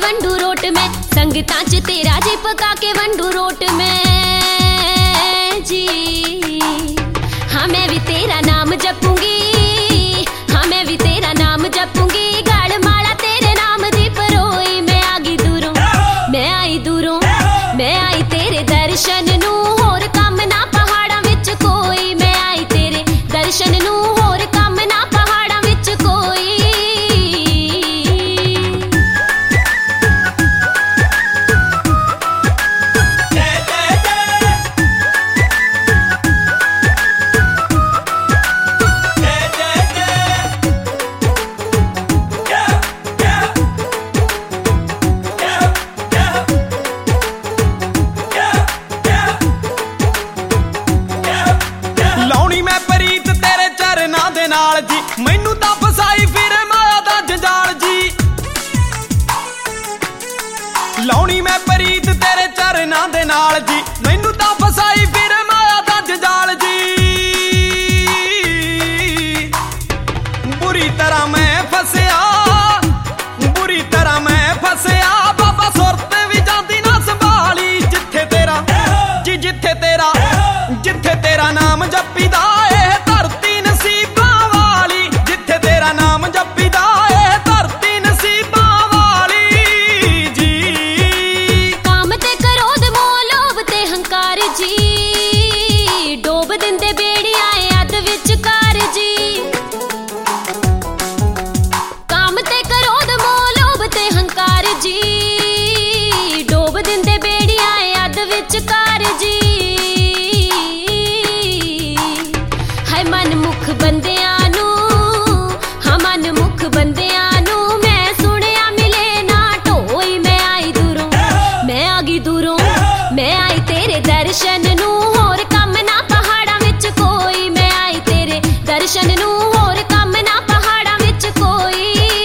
वंडू road में, संगतां च तेरा जी पका के वंडू रोट में जी। हाँ मैं भी तेरा नाम जपूंगी, हाँ मैं भी तेरा नाम जपूंगी। गल माला तेरे नाम दी परोई, मैं आ गई दूरों, मैं आई दूरों, मैं आई तेरे दर्शन नू। होर कम ना पहाड़ां विच कोई, मैं आई तेरे दर्शन नू। होर कम ना पहाड़ां विच कोई। मैनू तां फसाई फिर माया दा जंजाल जी, लाउनी मैं प्रीत तेरे चरनां दे नाल जी। मैनू तां फसाई फिर माया दा जंजाल जी। बुरी तरह मैं फसया, बुरी तरह मैं फसया। बाबा सुरत भी जांदी ना संभाली, जिथे तेरा जी, जिथे तेरा नाम जपीदा ए धरती नसीबां वाली। जिथे तेरा नाम जपीदा ए धरती नसीबां वाली जी। काम ते क्रोध मोह लोभ ते हंकार जी, डोब दिंदे बेड़ियां अध विचकार जी। काम ते क्रोध मोह लोभ ते हंकार जी, डोब दिंदे बेड़ियां अध विचकार जी। हाय मन मुख बंदियां नू, हाँ मन मुख बंदियां नू। मैं सुनिया मिले ना ढोई, मैं आई दूरों, मैं आ गई दूरों, मैं आई तेरे दर्शन नू। होर कम ना पहाड़ां विच कोई, मैं आई तेरे दर्शन नू। होर कम ना पहाड़ां विच कोई।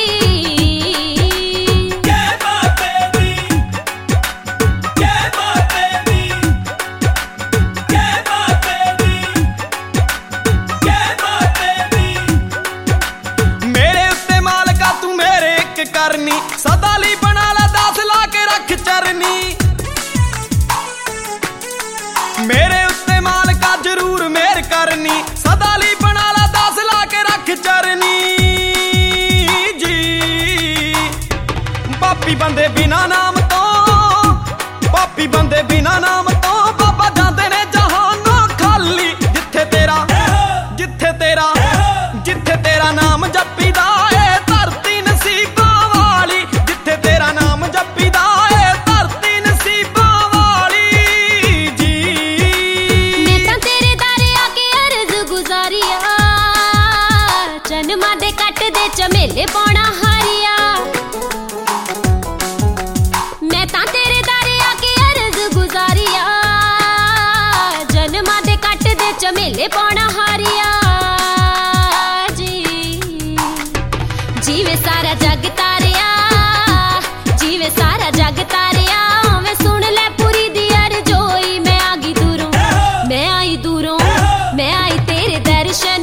करनी सदा ली बना ला 10 ला के रख चरनी। मेरे उत्ते मालका जरूर मेहर करनी, सदा ली बना ला 10 ला के रख चरनी जी। पापी बंदे बिना नाम तो, पापी बंदे बिना नाम तो बाबा जांदे ने जहानों खाली। जिथे तेरा, जिथे तेरा, जिथे तेरा नाम जपीदा ए धरती नसीबां वाली। जिथे तेरा नाम जपीदा ए धरती नसीबां वाली जी। मैं तां तेरे दर आके अर्ज गुजारिया, जन्मां दे कट दे झमेले पौना हारिया। मैं तां तेरे दर आके अर्ज गुजारिया, जन्मां दे कट दे झमेले पौना हारिया जी। जीवे सारा जग तारिया, जीवे सारा जग तारिया। मैं सुन ले पूरी दी अर्जोई, मैं आ गई दूरों, मैं आई दूरों, मैं आई तेरे दर्शन